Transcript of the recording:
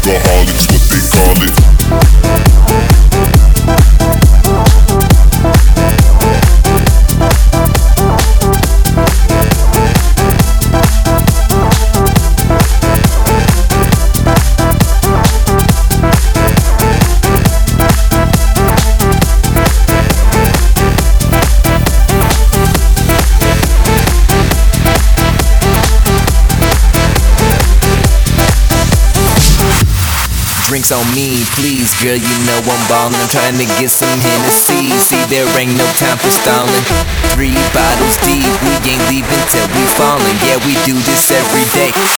alcoholics, what they call it. Drinks on me, please, girl, you know I'm ballin'. I'm trying to get some Hennessy. See, there ain't no time for stalling. 3 bottles deep, we ain't leaving till we fallin'. Yeah, we do this every day.